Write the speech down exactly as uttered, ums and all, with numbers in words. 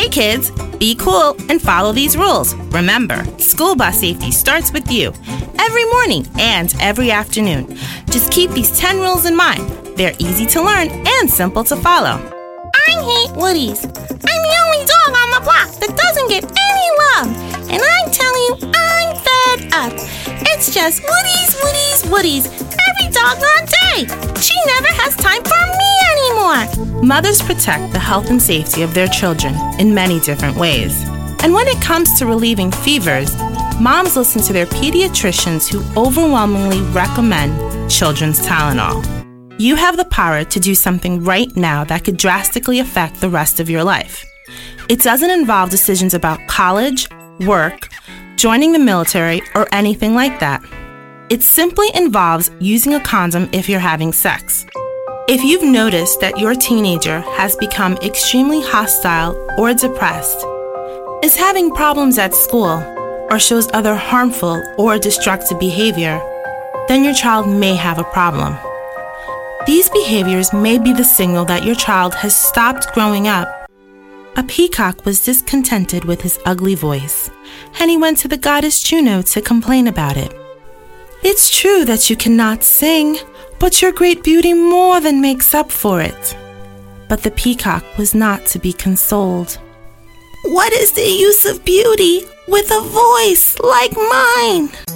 Hey kids, be cool and follow these rules. Remember, school bus safety starts with you. Every morning and every afternoon. Just keep these ten rules in mind. They're easy to learn and simple to follow. I hate Woodies. I'm the only dog on the block that doesn't get any love. And I'm telling you, I'm fed up. It's just Woodies, Woodies, Woodies. Every doggone day. She never has time for me anymore. Mothers protect the health and safety of their children in many different ways. And when it comes to relieving fevers, moms listen to their pediatricians who overwhelmingly recommend children's Tylenol. You have the power to do something right now that could drastically affect the rest of your life. It doesn't involve decisions about college, work, joining the military, or anything like that. It simply involves using a condom if you're having sex. If you've noticed that your teenager has become extremely hostile or depressed, is having problems at school, or shows other harmful or destructive behavior, then your child may have a problem. These behaviors may be the signal that your child has stopped growing up. A peacock was discontented with his ugly voice, and he went to the goddess Juno to complain about it. It's true that you cannot sing, but your great beauty more than makes up for it. But the peacock was not to be consoled. What is the use of beauty with a voice like mine?